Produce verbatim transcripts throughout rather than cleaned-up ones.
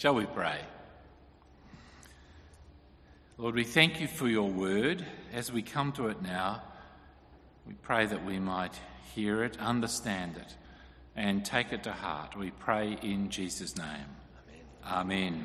Shall we pray? Lord, we thank you for your word. As we come to it now, we pray that we might hear it, understand it, and take it to heart. We pray in Jesus' name. Amen. Amen.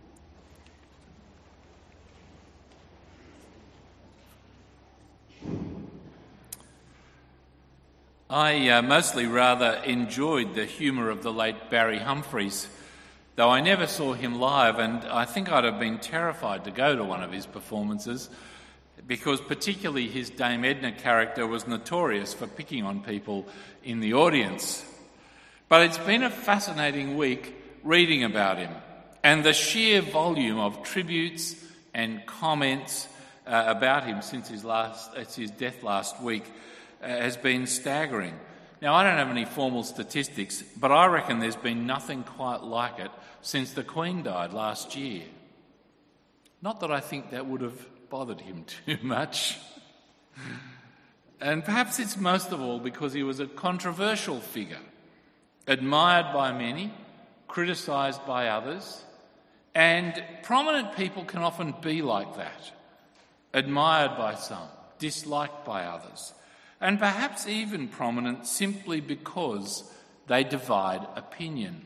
I uh, mostly rather enjoyed the humour of the late Barry Humphries, though I never saw him live, and I think I'd have been terrified to go to one of his performances, because particularly his Dame Edna character was notorious for picking on people in the audience. But it's been a fascinating week reading about him, and the sheer volume of tributes and comments uh, about him since his last, uh, his death last week uh, has been staggering. Now, I don't have any formal statistics, but I reckon there's been nothing quite like it since the Queen died last year. Not that I think that would have bothered him too much. And perhaps it's most of all because he was a controversial figure, admired by many, criticised by others, and prominent people can often be like that, admired by some, disliked by others, and perhaps even prominent simply because they divide opinion.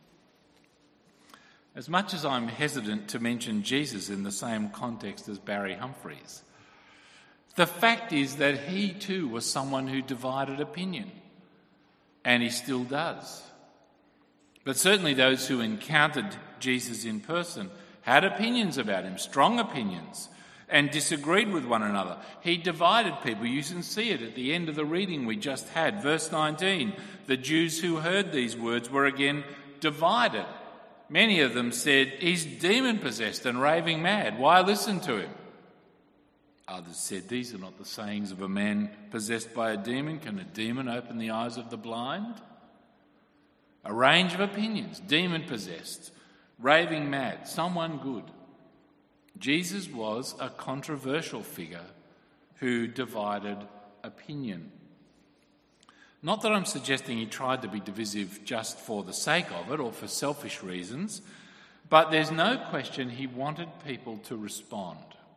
As much as I'm hesitant to mention Jesus in the same context as Barry Humphries, the fact is that he too was someone who divided opinion, and he still does. But certainly those who encountered Jesus in person had opinions about him, strong opinions, and disagreed with one another. He divided people. You can see it at the end of the reading we just had. Verse nineteen, the Jews who heard these words were again divided. Many of them said, he's demon-possessed and raving mad. Why listen to him? Others said, these are not the sayings of a man possessed by a demon. Can a demon open the eyes of the blind? A range of opinions, demon-possessed, raving mad, someone good. Jesus was a controversial figure who divided opinion. Not that I'm suggesting he tried to be divisive just for the sake of it or for selfish reasons, but there's no question he wanted people to respond.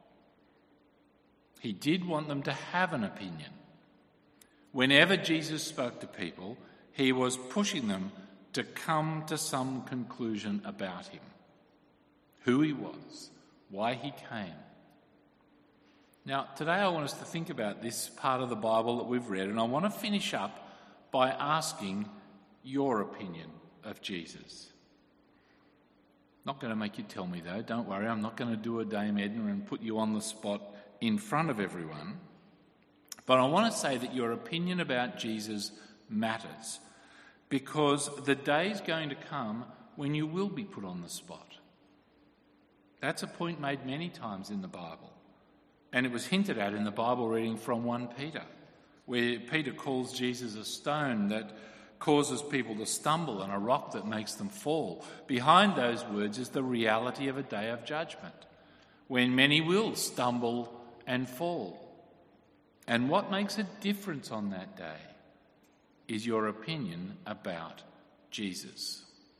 He did want them to have an opinion. Whenever Jesus spoke to people, he was pushing them to come to some conclusion about him, who he was, why he came. Now, today I want us to think about this part of the Bible that we've read, and I want to finish up by asking your opinion of Jesus. Not going to make you tell me, though. Don't worry, I'm not going to do a Dame Edna and put you on the spot in front of everyone. But I want to say that your opinion about Jesus matters, because the day's going to come when you will be put on the spot. That's a point made many times in the Bible. And it was hinted at in the Bible reading from First Peter, where Peter calls Jesus a stone that causes people to stumble and a rock that makes them fall. Behind those words is the reality of a day of judgment, when many will stumble and fall. And what makes a difference on that day is your opinion about Jesus.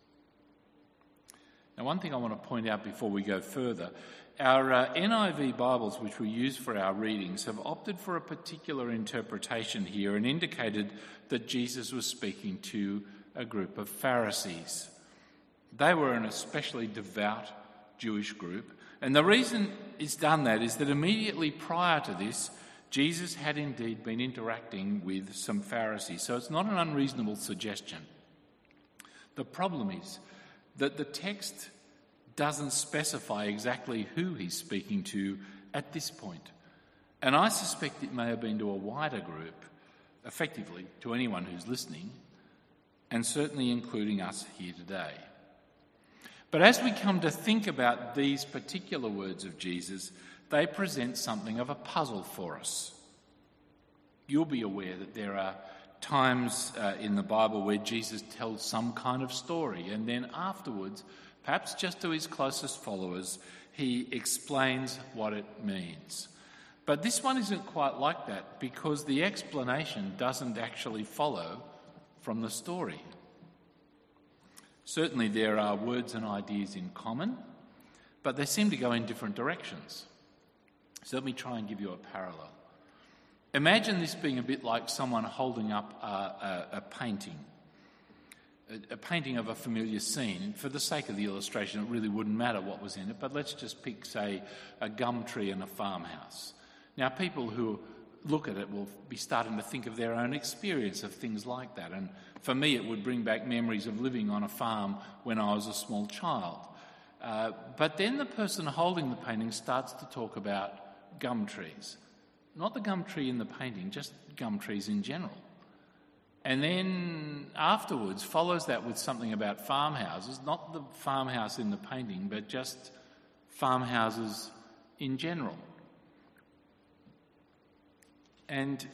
Now, one thing I want to point out before we go further, our uh, N I V Bibles, which we use for our readings, have opted for a particular interpretation here and indicated that Jesus was speaking to a group of Pharisees. They were an especially devout Jewish group, and the reason it's done that is that immediately prior to this, Jesus had indeed been interacting with some Pharisees, so it's not an unreasonable suggestion. The problem is that the text doesn't specify exactly who he's speaking to at this point. And I suspect it may have been to a wider group, effectively to anyone who's listening, and certainly including us here today. But as we come to think about these particular words of Jesus, they present something of a puzzle for us. You'll be aware that there are times uh, in the Bible where Jesus tells some kind of story, and then afterwards, perhaps just to his closest followers, he explains what it means. But this one isn't quite like that, because the explanation doesn't actually follow from the story. Certainly there are words and ideas in common, but they seem to go in different directions. So let me try and give you a parallel. Imagine this being a bit like someone holding up a, a, a painting, a, a painting of a familiar scene. For the sake of the illustration, it really wouldn't matter what was in it, but let's just pick, say, a gum tree and a farmhouse. Now, people who look at it will be starting to think of their own experience of things like that. And for me, it would bring back memories of living on a farm when I was a small child. Uh, but then the person holding the painting starts to talk about gum trees. Not the gum tree in the painting, just gum trees in general. And then afterwards follows that with something about farmhouses, not the farmhouse in the painting, but just farmhouses in general. And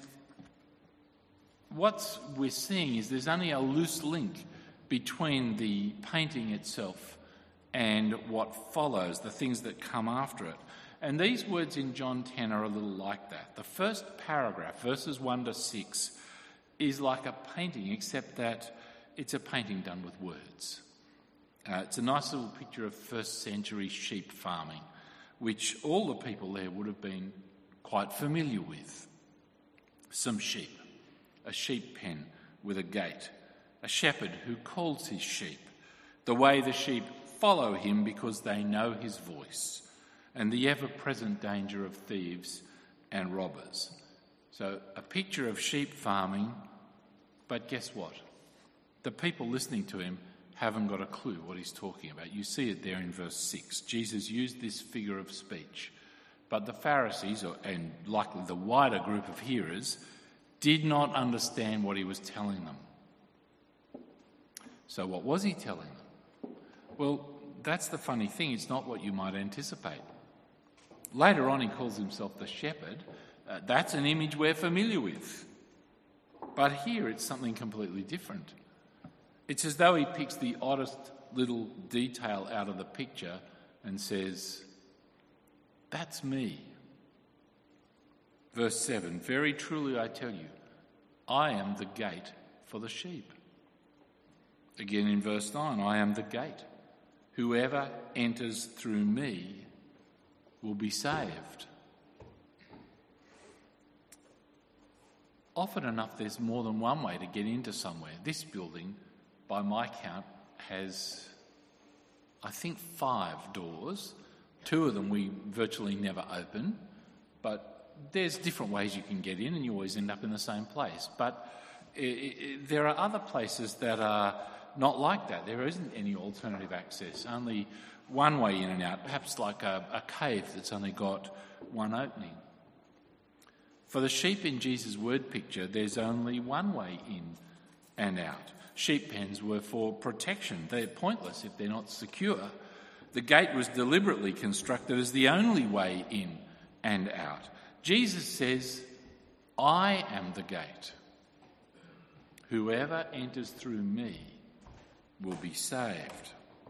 what we're seeing is there's only a loose link between the painting itself and what follows, the things that come after it. And these words in John ten are a little like that. The first paragraph, verses one to six, is like a painting, except that it's a painting done with words. Uh, it's a nice little picture of first century sheep farming, which all the people there would have been quite familiar with. Some sheep, a sheep pen with a gate, a shepherd who calls his sheep, the way the sheep follow him because they know his voice, and the ever-present danger of thieves and robbers. So a picture of sheep farming, but guess what? The people listening to him haven't got a clue what he's talking about. You see it there in verse six. Jesus used this figure of speech, but the Pharisees, and likely the wider group of hearers, did not understand what he was telling them. So what was he telling them? Well, that's the funny thing. It's not what you might anticipate. Later on, he calls himself the shepherd. Uh, that's an image we're familiar with. But here it's something completely different. It's as though he picks the oddest little detail out of the picture and says, "That's me." Verse seven, "Very truly I tell you, I am the gate for the sheep." Again in verse nine, "I am the gate. Whoever enters through me will be saved." Often enough, there's more than one way to get into somewhere. This building, by my count, has, I think, five doors. Two of them we virtually never open, but there's different ways you can get in and you always end up in the same place. But it, it, there are other places that are not like that. There isn't any alternative access, only one way in and out, perhaps like a, a cave that's only got one opening. For the sheep in Jesus' word picture, there's only one way in and out. Sheep pens were for protection. They're pointless if they're not secure. The gate was deliberately constructed as the only way in and out. Jesus says, "I am the gate. Whoever enters through me will be saved."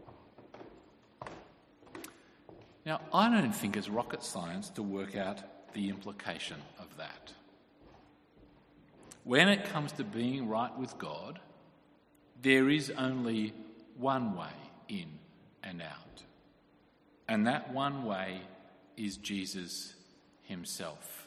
Now, I don't think it's rocket science to work out the implication of that. When it comes to being right with God, there is only one way in and out. And that one way is Jesus himself.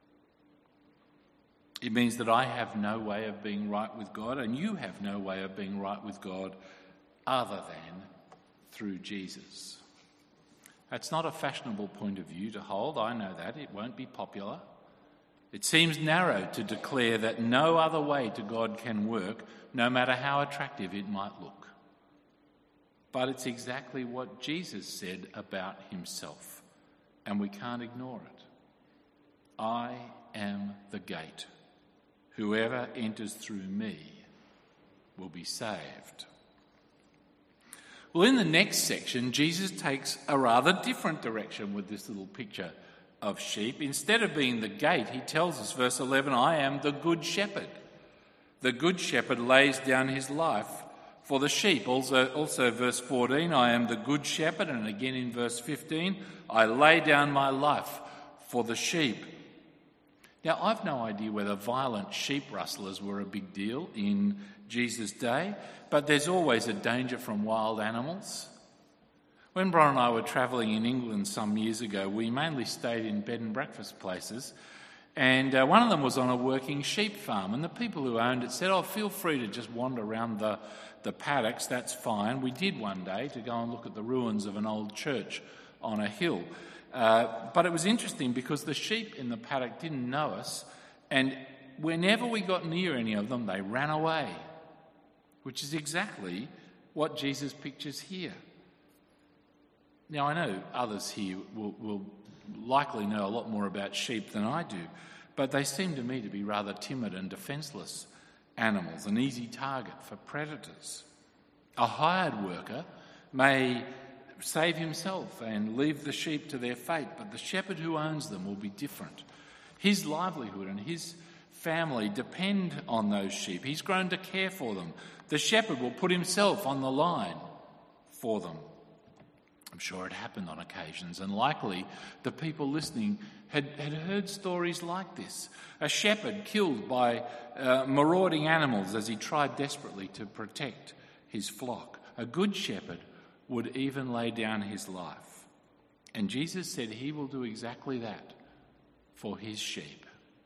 It means that I have no way of being right with God, and you have no way of being right with God other than through Jesus. That's not a fashionable point of view to hold. I know that. It won't be popular. It seems narrow to declare that no other way to God can work, no matter how attractive it might look. But it's exactly what Jesus said about himself, and we can't ignore it. "I am the gate. Whoever enters through me will be saved." Well, in the next section, Jesus takes a rather different direction with this little picture of sheep. Instead of being the gate, he tells us, verse eleven, "I am the good shepherd. The good shepherd lays down his life for the sheep." Also, also verse fourteen, "I am the good shepherd." And again in verse fifteen, "I lay down my life for the sheep." Now, I've no idea whether violent sheep rustlers were a big deal in Jesus' day, but there's always a danger from wild animals. When Bron and I were travelling in England some years ago, we mainly stayed in bed and breakfast places, and uh, one of them was on a working sheep farm, and the people who owned it said, oh, feel free to just wander around the, the paddocks, that's fine. We did one day to go and look at the ruins of an old church on a hill. Uh, but it was interesting because the sheep in the paddock didn't know us, and whenever we got near any of them, they ran away, which is exactly what Jesus pictures here. Now, I know others here will, will likely know a lot more about sheep than I do, but they seem to me to be rather timid and defenceless animals, an easy target for predators. A hired worker may save himself and leave the sheep to their fate, but the shepherd who owns them will be different. His livelihood and his family depend on those sheep. He's grown to care for them. The shepherd will put himself on the line for them. I'm sure it happened on occasions, and likely the people listening had, had heard stories like this. A shepherd killed by uh, marauding animals as he tried desperately to protect his flock. A good shepherd would even lay down his life. And Jesus said he will do exactly that for his sheep.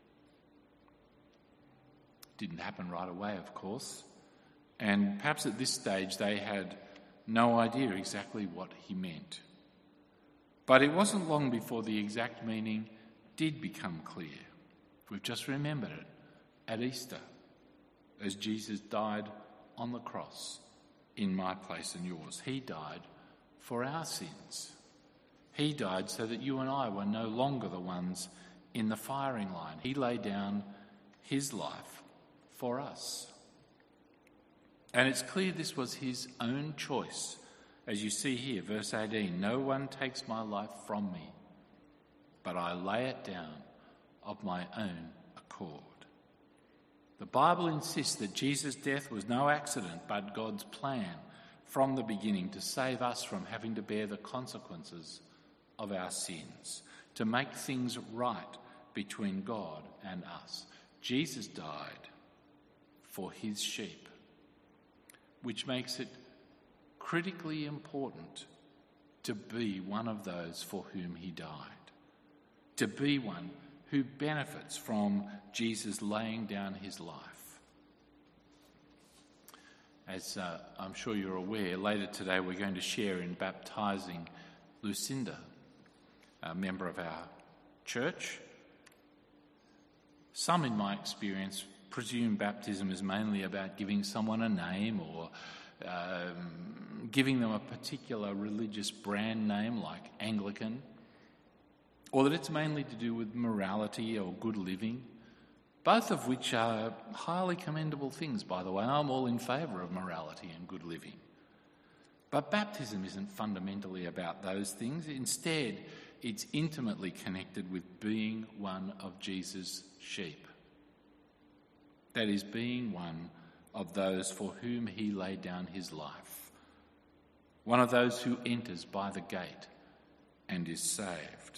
Didn't happen right away, of course. And perhaps at this stage they had no idea exactly what he meant. But it wasn't long before the exact meaning did become clear. We've just remembered it at Easter, as Jesus died on the cross in my place and yours. He died for our sins. He died so that you and I were no longer the ones in the firing line. He laid down his life for us. And it's clear this was his own choice. As you see here, verse eighteen, no one takes my life from me, but I lay it down of my own accord. The Bible insists that Jesus' death was no accident, but God's plan from the beginning to save us from having to bear the consequences of our sins, to make things right between God and us. Jesus died for his sheep, which makes it critically important to be one of those for whom he died, to be one who benefits from Jesus laying down his life. As uh, I'm sure you're aware, later today we're going to share in baptising Lucinda, a member of our church. Some, in my experience, presume baptism is mainly about giving someone a name or um, giving them a particular religious brand name like Anglican, or that it's mainly to do with morality or good living, both of which are highly commendable things, by the way. I'm all in favour of morality and good living. But baptism isn't fundamentally about those things. Instead, it's intimately connected with being one of Jesus' sheep. That is, being one of those for whom he laid down his life. One of those who enters by the gate and is saved.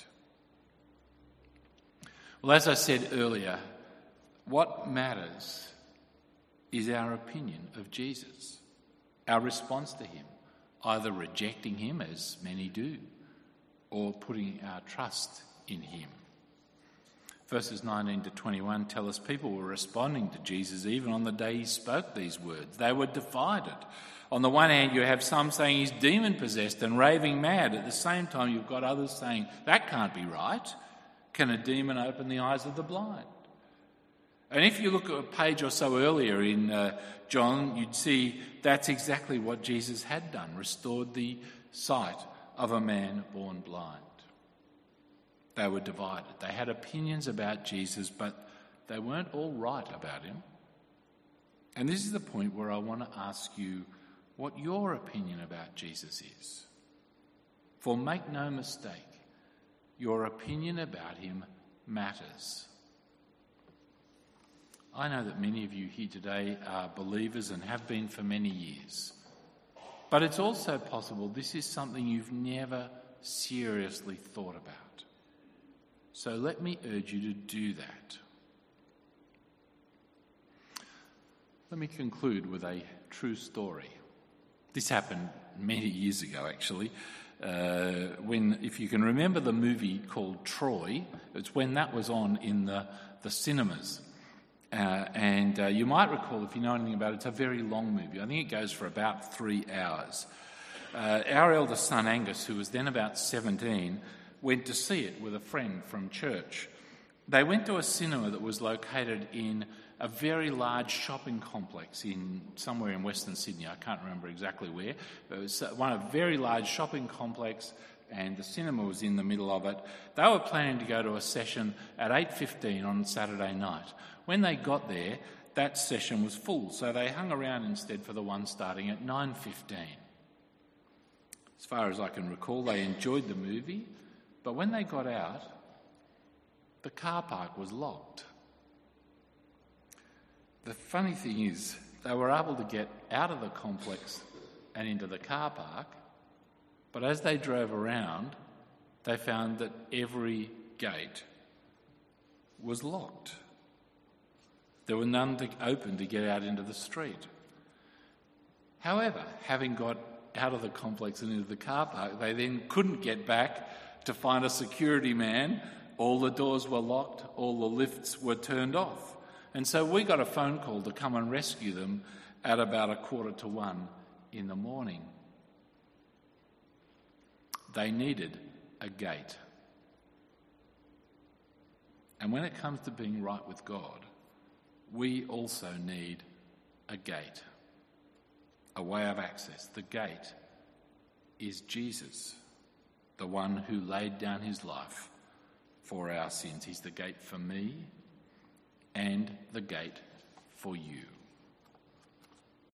Well, as I said earlier, what matters is our opinion of Jesus, our response to him, either rejecting him, as many do, or putting our trust in him. Verses nineteen to twenty-one tell us people were responding to Jesus even on the day he spoke these words. They were divided. On the one hand, you have some saying he's demon-possessed and raving mad. At the same time, you've got others saying, that can't be right. Can a demon open the eyes of the blind? And if you look at a page or so earlier in uh, John, you'd see that's exactly what Jesus had done, restored the sight of a man born blind. They were divided. They had opinions about Jesus, but they weren't all right about him. And this is the point where I want to ask you what your opinion about Jesus is. For make no mistake, your opinion about him matters. I know that many of you here today are believers and have been for many years. But it's also possible this is something you've never seriously thought about. So let me urge you to do that. Let me conclude with a true story. This happened many years ago, actually, uh, when, if you can remember the movie called Troy, it's when that was on in the, the cinemas. Uh, and uh, you might recall, if you know anything about it, it's a very long movie. I think it goes for about three hours. Uh, our eldest son, Angus, who was then about seventeen, went to see it with a friend from church. They went to a cinema that was located in a very large shopping complex in somewhere in Western Sydney. I can't remember exactly where, but it was one of a very large shopping complex, and the cinema was in the middle of it. They were planning to go to a session at eight fifteen on Saturday night. When they got there, that session was full, so they hung around instead for the one starting at nine fifteen. As far as I can recall, they enjoyed the movie, but when they got out, the car park was locked. The funny thing is, they were able to get out of the complex and into the car park, but as they drove around, they found that every gate was locked. There were none to open to get out into the street. However, having got out of the complex and into the car park, they then couldn't get back to find a security man. All the doors were locked, all the lifts were turned off. And so we got a phone call to come and rescue them at about a quarter to one in the morning. They needed a gate. And when it comes to being right with God, we also need a gate, a way of access. The gate is Jesus, the one who laid down his life for our sins. He's the gate for me and the gate for you.